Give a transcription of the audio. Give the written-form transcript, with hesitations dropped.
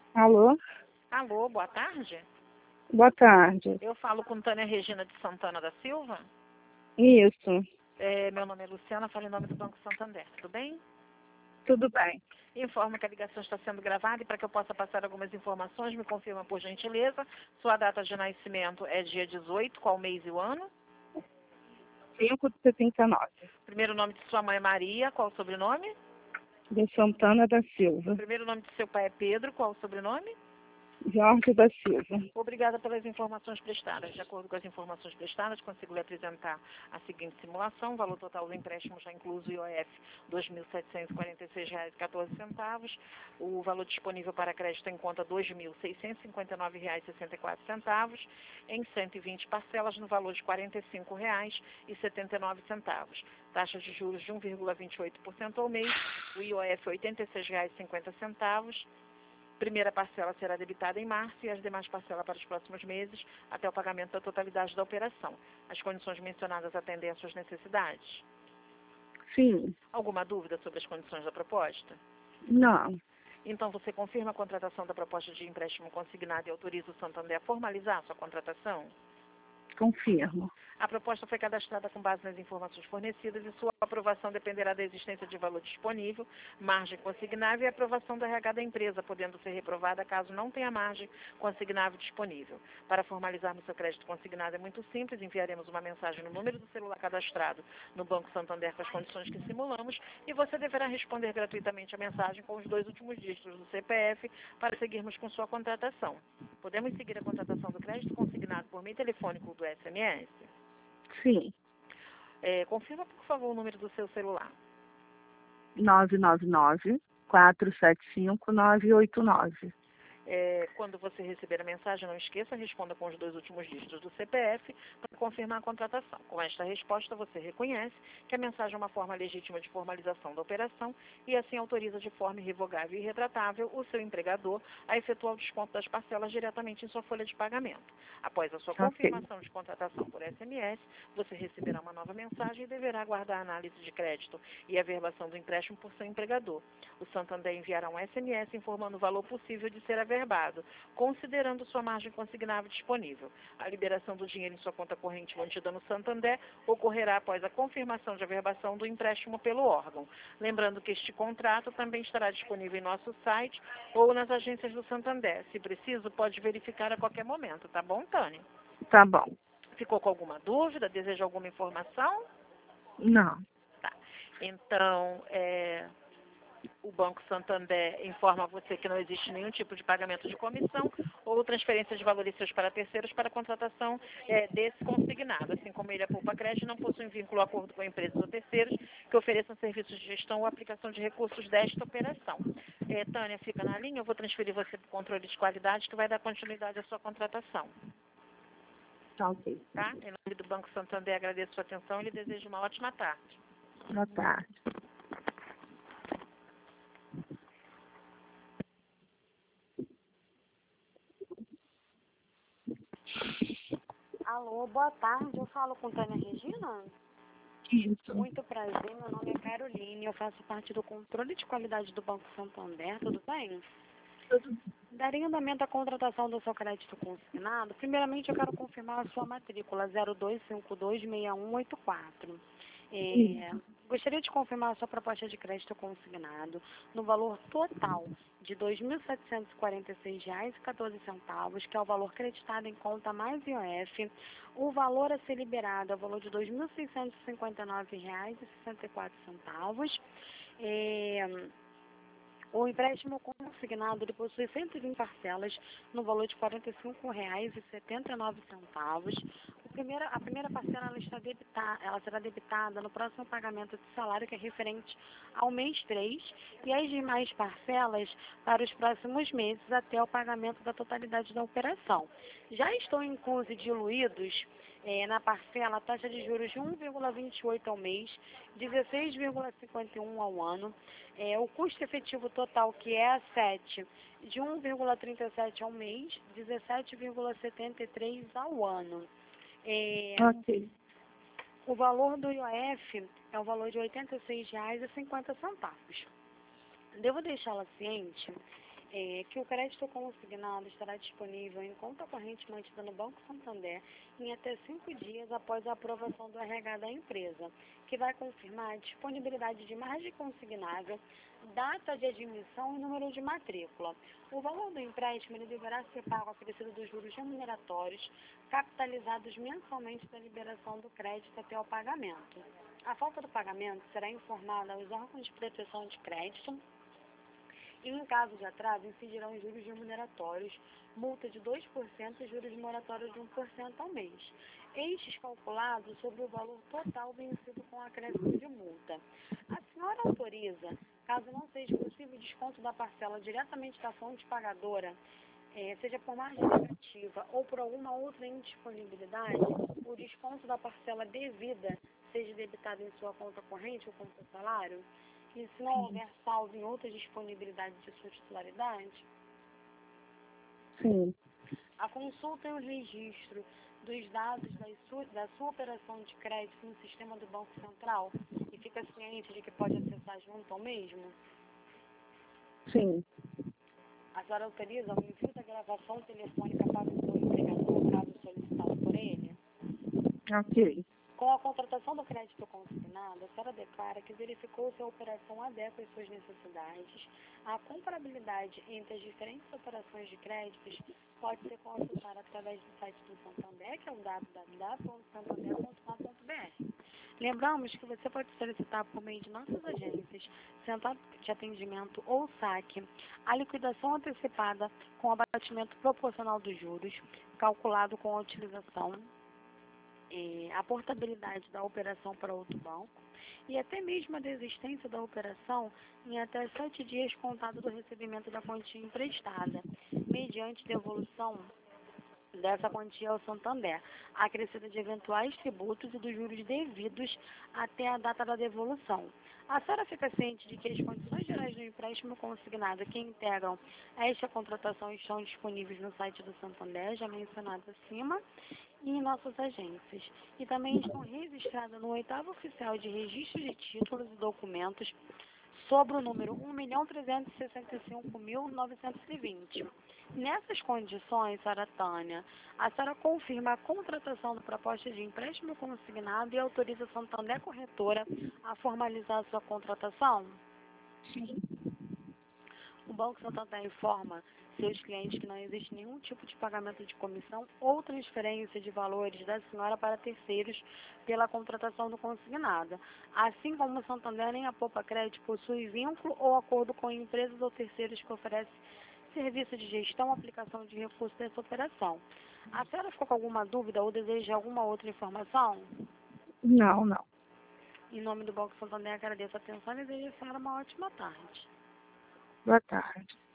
Alô? Alô, boa tarde. Boa tarde. Eu falo com Tânia Regina de Santana da Silva. Isso, Meu nome é Luciana, falo em nome do Banco Santander, tudo bem? tudo bem. Informo que a ligação está sendo gravada e para que eu possa passar algumas informações, me confirma por gentileza. Sua data de nascimento é dia 18, qual mês e o ano? 5 de 79. Primeiro nome de sua mãe é Maria, qual o sobrenome? De Santana da Silva. Primeiro nome de seu pai é Pedro, qual o sobrenome? Jorge da Silva. Obrigada pelas informações prestadas. De acordo com as informações prestadas, consigo lhe apresentar a seguinte simulação. O valor total do empréstimo já incluso o IOF, R$ 2.746,14. O valor disponível para crédito em conta, R$ 2.659,64. Em 120 parcelas, no valor de R$ 45,79. Taxa de juros de 1,28% ao mês. O IOF, R$ 86,50. Primeira parcela será debitada em março e as demais parcelas para os próximos meses, até o pagamento da totalidade da operação. As condições mencionadas atendem às suas necessidades? Sim. Alguma dúvida sobre as condições da proposta? Não. Então, você confirma a contratação da proposta de empréstimo consignado e autoriza o Santander a formalizar a sua contratação? Confirmo. A proposta foi cadastrada com base nas informações fornecidas e sua aprovação dependerá da existência de valor disponível, margem consignável e aprovação do RH da empresa, podendo ser reprovada caso não tenha margem consignável disponível. Para formalizarmos seu crédito consignado é muito simples, enviaremos uma mensagem no número do celular cadastrado no Banco Santander com as condições que simulamos e você deverá responder gratuitamente a mensagem com os 2 últimos dígitos do CPF para seguirmos com sua contratação. Podemos seguir a contratação do crédito consignado por meio telefônico ou do SMS? Sim. Confirma, por favor, o número do seu celular. 999-475-989. Quando você receber a mensagem, não esqueça, responda com os 2 últimos dígitos do CPF para confirmar a contratação. Com esta resposta, você reconhece que a mensagem é uma forma legítima de formalização da operação e assim autoriza de forma irrevogável e irretratável o seu empregador a efetuar o desconto das parcelas diretamente em sua folha de pagamento. Após a sua confirmação de contratação por SMS, você receberá uma nova mensagem e deverá aguardar a análise de crédito e a averbação do empréstimo por seu empregador. O Santander enviará um SMS informando o valor possível de ser averbado, considerando sua margem consignável disponível. A liberação do dinheiro em sua conta corrente mantida no Santander ocorrerá após a confirmação de averbação do empréstimo pelo órgão. Lembrando que este contrato também estará disponível em nosso site ou nas agências do Santander. Se preciso, pode verificar a qualquer momento, tá bom, Tânia? Tá bom. Ficou com alguma dúvida? Deseja alguma informação? Não. Tá. Então, o Banco Santander informa a você que não existe nenhum tipo de pagamento de comissão ou transferência de valores seus para terceiros para a contratação desse consignado. Assim como ele, a Poupa Crédito, não possui vínculo ou acordo com empresas ou terceiros que ofereçam serviços de gestão ou aplicação de recursos desta operação. Tânia, fica na linha, eu vou transferir você para o controle de qualidade que vai dar continuidade à sua contratação. Tá ok. Tá? Em nome do Banco Santander, agradeço a sua atenção e lhe desejo uma ótima tarde. Boa tarde. Alô, boa tarde. Eu falo com Tânia Regina? Isso. Muito prazer, meu nome é Caroline. Eu faço parte do controle de qualidade do Banco Santander, tudo bem? Daria andamento à contratação do seu crédito consignado. Primeiramente, eu quero confirmar a sua matrícula 02526184. Gostaria de confirmar a sua proposta de crédito consignado no valor total de R$ 2.746,14, que é o valor creditado em conta mais IOF. O valor a ser liberado é o valor de R$ 2.659,64. O empréstimo consignado ele possui 120 parcelas no valor de R$ 45,79. A primeira parcela ela será debitada no próximo pagamento de salário, que é referente ao mês 3, e as demais parcelas para os próximos meses até o pagamento da totalidade da operação. Já estão inclusos e diluídos na parcela a taxa de juros de 1,28 ao mês, 16,51 ao ano, o custo efetivo total, que é a 7, de 1,37 ao mês, 17,73 ao ano. Ok. O valor do IOF é o valor de R$ 86,50. Devo deixá-la ciente que o crédito consignado estará disponível em conta corrente mantida no Banco Santander em até 5 dias após a aprovação do RH da empresa, que vai confirmar a disponibilidade de margem consignável, data de admissão e número de matrícula. O valor do empréstimo ele deverá ser pago acrescido dos juros remuneratórios, capitalizados mensalmente da liberação do crédito até o pagamento. A falta do pagamento será informada aos órgãos de proteção de crédito e, em caso de atraso, incidirão os juros remuneratórios, multa de 2% e juros moratórios de 1% ao mês. Estes calculados sobre o valor total vencido com acréscimo de multa. A senhora autoriza, caso não seja possível o desconto da parcela diretamente da fonte pagadora, seja por margem negativa ou por alguma outra indisponibilidade, o desconto da parcela devida seja debitado em sua conta corrente ou conta salário? E se não houver saldo em outra disponibilidade de sua titularidade? Sim. A consulta e o registro dos dados da sua operação de crédito no sistema do Banco Central e fica ciente de que pode acessar junto ao mesmo? Sim. A senhora autoriza o envio da gravação telefônica para o seu empregador, caso solicitado por ele? Ok. Com a contratação do crédito consignado, a senhora declara que verificou se a operação adequa às suas necessidades. A comparabilidade entre as diferentes operações de créditos pode ser consultada através do site do Santander, que é o www.santander.com.br. Lembramos que você pode solicitar por meio de nossas agências, centro de atendimento ou saque, a liquidação antecipada com abatimento proporcional dos juros, calculado com a utilização a portabilidade da operação para outro banco e até mesmo a desistência da operação em até 7 dias contado do recebimento da quantia emprestada, mediante devolução dessa quantia ao Santander, acrescida de eventuais tributos e dos juros devidos até a data da devolução. A senhora fica ciente de que as condições gerais do empréstimo consignado que integram esta contratação estão disponíveis no site do Santander, já mencionado acima, e em nossas agências. E também estão registradas no 8º Oficial de Registro de Títulos e Documentos sobre o número 1.365.920. Nessas condições, senhora Tânia, a senhora confirma a contratação da proposta de empréstimo consignado e autoriza a Santander Corretora a formalizar a sua contratação? Sim. O Banco Santander informa seus clientes que não existe nenhum tipo de pagamento de comissão ou transferência de valores da senhora para terceiros pela contratação do consignado. Assim como o Santander nem a Poupa Crédito possui vínculo ou acordo com empresas ou terceiros que oferecem serviço de gestão, aplicação de recursos dessa operação. A senhora ficou com alguma dúvida ou deseja alguma outra informação? Não, não. Em nome do Banco Santander, agradeço a atenção e desejo a senhora uma ótima tarde. Boa tarde.